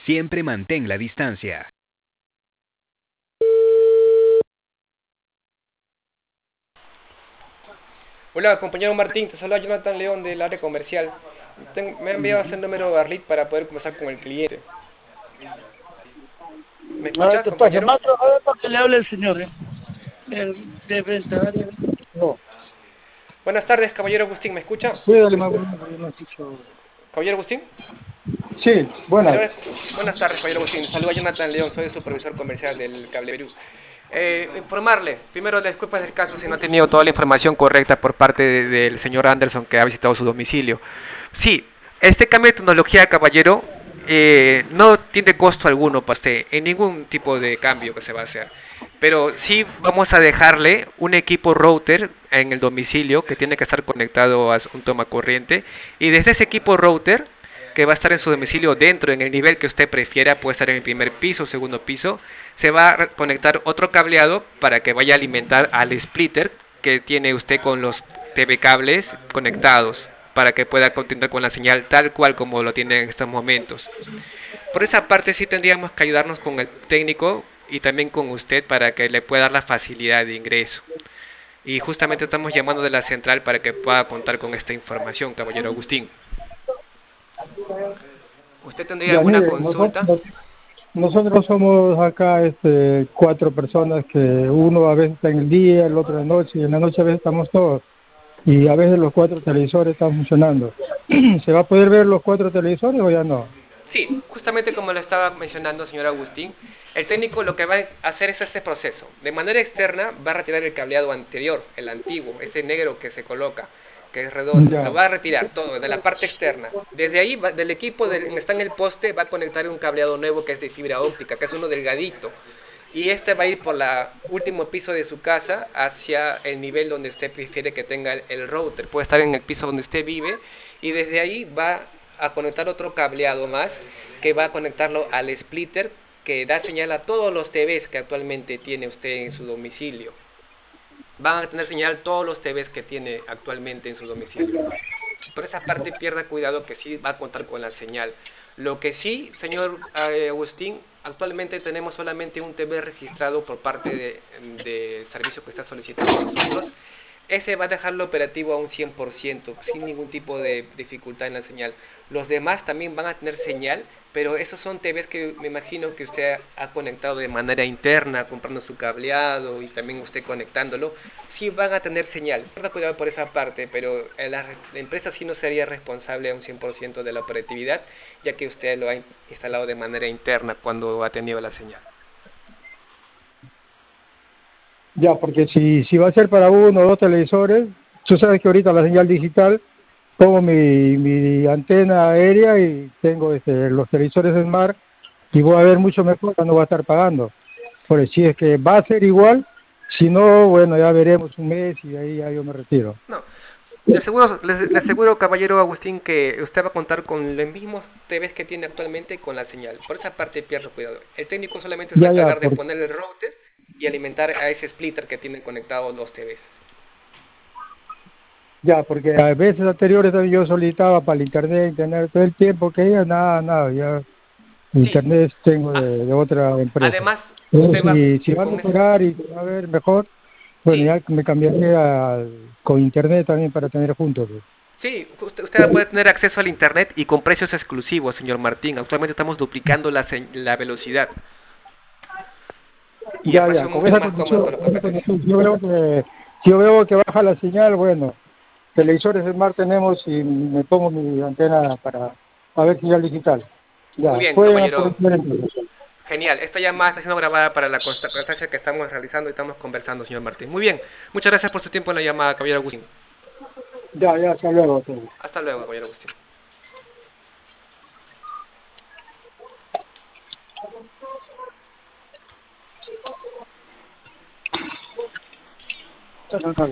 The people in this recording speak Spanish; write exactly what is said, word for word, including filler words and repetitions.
Siempre mantén la distancia. Hola, compañero Martín, te saluda Jonathan León del área comercial. Ten- me ha enviado ese número de Arlit para poder conversar con el cliente. ¿Me A ver, escuchas, te pasa, compañero? Matro, a ver para que le hable el señor, ¿eh? El de venta, área. No, Buenas tardes, caballero Agustín, ¿me escucha? sí, dale más bueno, porque yo no escucho. ¿Caballero Agustín? Sí, buenas. Señores, buenas tardes, caballero Agustín. Le saluda Jonathan León, soy el supervisor comercial del Cable Perú. Eh, informarle, primero disculpas del caso si no he tenido toda la información correcta por parte de- del señor Anderson que ha visitado su domicilio. Sí, este cambio de tecnología, caballero, eh, no tiene costo alguno para usted, en ningún tipo de cambio que se va a hacer. Pero sí vamos a dejarle un equipo router en el domicilio que tiene que estar conectado a un toma corriente. Y desde ese equipo router que va a estar en su domicilio dentro, en el nivel que usted prefiera, puede estar en el primer piso, segundo piso, se va a conectar otro cableado para que vaya a alimentar al splitter que tiene usted con los T V cables conectados para que pueda continuar con la señal tal cual como lo tiene en estos momentos. Por esa parte sí tendríamos que ayudarnos con el técnico y también con usted para que le pueda dar la facilidad de ingreso. Y justamente estamos llamando de la central para que pueda contar con esta información, caballero Agustín. ¿Usted tendría Ya, alguna mire, nosotros, consulta? nosotros somos acá este, cuatro personas que uno a veces está en el día, el otro de noche, y en la noche a veces estamos todos. Y a veces los cuatro televisores están funcionando. ¿Se va a poder ver los cuatro televisores o ya no? Sí, justamente como lo estaba mencionando, señor Agustín, el técnico lo que va a hacer es este proceso. De manera externa va a retirar el cableado anterior, el antiguo, ese negro que se coloca, que es redondo. Lo Ya, va a retirar todo de la parte externa. Desde ahí, va- del equipo del, está en el poste, va a conectar un cableado nuevo que es de fibra óptica, que es uno delgadito. Y este va a ir por el último piso de su casa hacia el nivel donde usted prefiere que tenga el, el router. Puede estar en el piso donde usted vive y desde ahí va a conectar otro cableado más que va a conectarlo al splitter que da señal a todos los T Vs que actualmente tiene usted en su domicilio. Van a tener señal todos los T Vs que tiene actualmente en su domicilio. Por esa parte pierda cuidado que sí va a contar con la señal. Lo que sí, señor eh, Agustín, actualmente tenemos solamente un T V registrado por parte del de servicio que está solicitando nosotros. Ese va a dejarlo operativo a un cien por ciento, sin ningún tipo de dificultad en la señal. Los demás también van a tener señal, pero esos son T Vs que me imagino que usted ha conectado de manera interna, comprando su cableado y también usted conectándolo. Sí van a tener señal. Tenga cuidado por esa parte, pero la, la empresa sí no sería responsable a un cien por ciento de la operatividad, ya que usted lo ha instalado de manera interna cuando ha tenido la señal. ya, porque si, si va a ser para uno o dos televisores, tú sabes que ahorita la señal digital, pongo mi, mi antena aérea y tengo este, los televisores Smart y voy a ver mucho mejor, ya no voy a estar pagando. Por si es que va a ser igual, si no, bueno, ya veremos un mes y ahí ya yo me retiro. No, le aseguro, le, le aseguro, caballero Agustín, que usted va a contar con los mismos T Vs que tiene actualmente con la señal. Por esa parte pierda cuidado. El técnico solamente se va a Ya, ya, encargar de por, poner el router y alimentar a ese splitter que tienen conectados los T Vs. ya, porque a veces anteriores también yo solicitaba para el internet, internet todo el tiempo que ya nada, nada, ya Sí, internet tengo a- de, de otra empresa. además Pero usted va si, si van a con ese... mejorar y va a ver mejor, bueno, Sí, ya me cambiaré a, con internet también para tener juntos, pues. sí, usted, usted va a poder tener acceso al internet y con precios exclusivos, señor Martín. Actualmente estamos duplicando la, se- la velocidad y a Ya, ya, precios con mucho esa más cómodos condición, con la con esa competencia. condición, si yo veo que, si yo veo que baja la señal, bueno, televisores Smart tenemos y me pongo mi antena para, para ver señal digital. Muy Ya, bien, pueden caballero. aprovechar entonces. Genial. Esta llamada está siendo grabada para la consta- constancia que estamos realizando y estamos conversando, señor Martín. Muy bien. Muchas gracias por su tiempo en la llamada, caballero Agustín. Ya, ya, hasta luego. Hasta luego, caballero Agustín. Hasta luego.